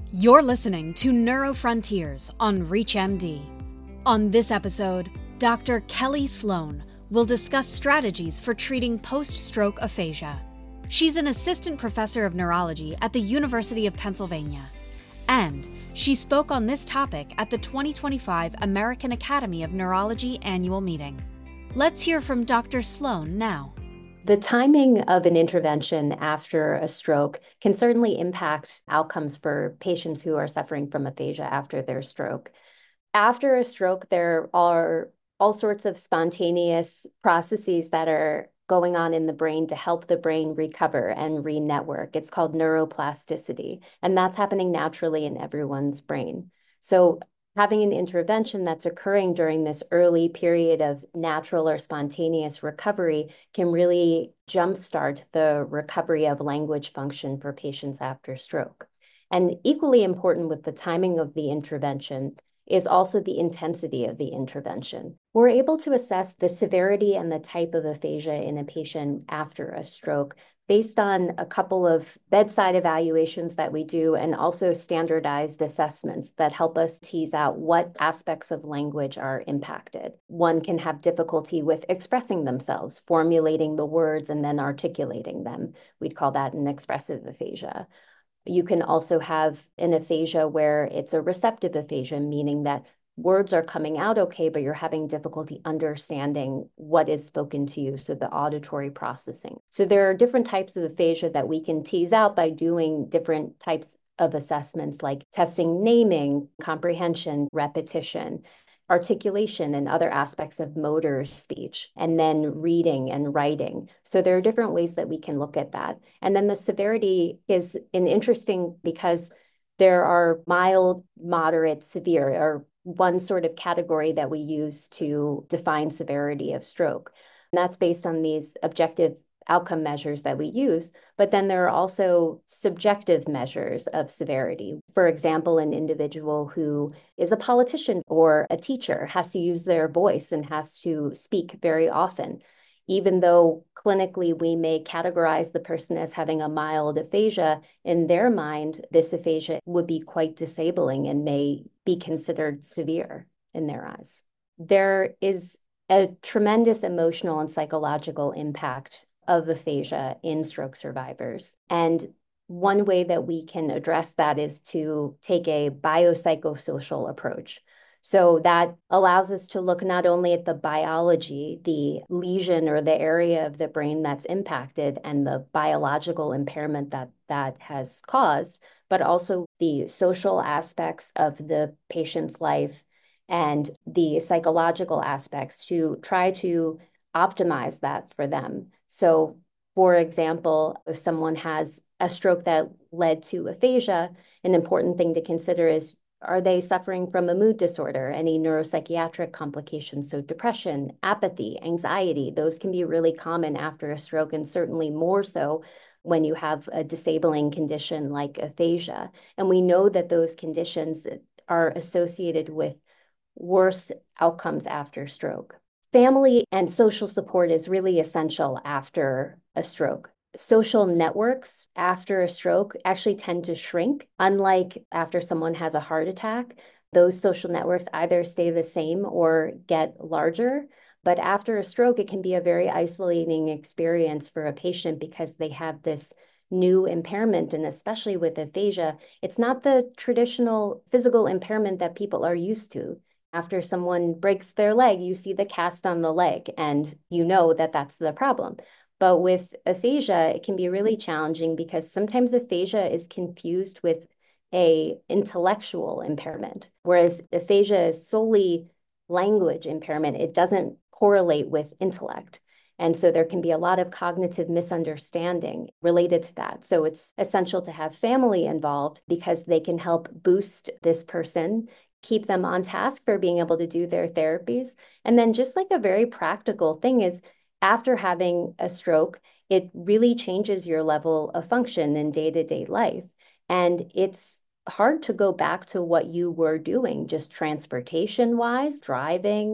You're listening to Neurofrontiers on ReachMD. On this episode, Dr. Kelly Sloan will discuss strategies for treating post-stroke aphasia. She's an assistant professor of neurology at the University of Pennsylvania, and she spoke on this topic at the 2025 American Academy of Neurology annual meeting. Let's hear from Dr. Sloan now. The timing of an intervention after a stroke can certainly impact outcomes for patients who are suffering from aphasia after their stroke. After a stroke, there are all sorts of spontaneous processes that are going on in the brain to help the brain recover and re-network. It's called neuroplasticity, and that's happening naturally in everyone's brain. So having an intervention that's occurring during this early period of natural or spontaneous recovery can really jumpstart the recovery of language function for patients after stroke. And equally important with the timing of the intervention is also the intensity of the intervention. We're able to assess the severity and the type of aphasia in a patient after a stroke based on a couple of bedside evaluations that we do and also standardized assessments that help us tease out what aspects of language are impacted. One can have difficulty with expressing themselves, formulating the words and then articulating them. We'd call that an expressive aphasia. You can also have an aphasia where it's a receptive aphasia, meaning that words are coming out okay, but you're having difficulty understanding what is spoken to you, so the auditory processing. So there are different types of aphasia that we can tease out by doing different types of assessments like testing naming, comprehension, repetition, articulation, and other aspects of motor speech, and then reading and writing. So there are different ways that we can look at that. And then the severity is interesting because there are mild, moderate, severe, or one sort of category that we use to define severity of stroke. And that's based on these objective outcome measures that we use, but then there are also subjective measures of severity. For example, an individual who is a politician or a teacher has to use their voice and has to speak very often. Even though clinically we may categorize the person as having a mild aphasia, in their mind, this aphasia would be quite disabling and may be considered severe in their eyes. There is a tremendous emotional and psychological impact of aphasia in stroke survivors. And one way that we can address that is to take a biopsychosocial approach. So that allows us to look not only at the biology, the lesion or the area of the brain that's impacted and the biological impairment that has caused, but also the social aspects of the patient's life and the psychological aspects to try to optimize that for them. So, for example, if someone has a stroke that led to aphasia, an important thing to consider is, are they suffering from a mood disorder, any neuropsychiatric complications? So depression, apathy, anxiety, those can be really common after a stroke, and certainly more so when you have a disabling condition like aphasia. And we know that those conditions are associated with worse outcomes after stroke. Family and social support is really essential after a stroke. Social networks after a stroke actually tend to shrink. Unlike after someone has a heart attack, those social networks either stay the same or get larger. But after a stroke, it can be a very isolating experience for a patient because they have this new impairment, and especially with aphasia, it's not the traditional physical impairment that people are used to. After someone breaks their leg, you see the cast on the leg, and you know that that's the problem. But with aphasia, it can be really challenging because sometimes aphasia is confused with an intellectual impairment, whereas aphasia is solely language impairment. It doesn't correlate with intellect. And so there can be a lot of cognitive misunderstanding related to that. So it's essential to have family involved because they can help boost this person, keep them on task for being able to do their therapies. And then just like a very practical thing is, after having a stroke, it really changes your level of function in day-to-day life. And it's hard to go back to what you were doing, just transportation-wise, driving,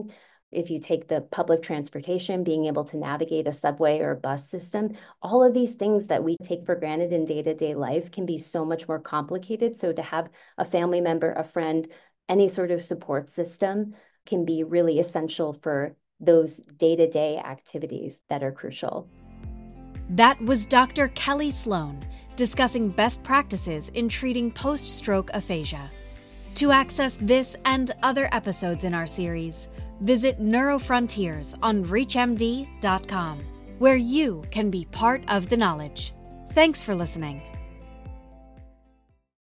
If you take the public transportation, being able to navigate a subway or a bus system, all of these things that we take for granted in day-to-day life can be so much more complicated. So to have a family member, a friend, any sort of support system can be really essential for those day-to-day activities that are crucial. That was Dr. Kelly Sloan discussing best practices in treating post-stroke aphasia. To access this and other episodes in our series, visit NeuroFrontiers on ReachMD.com, where you can be part of the knowledge. Thanks for listening.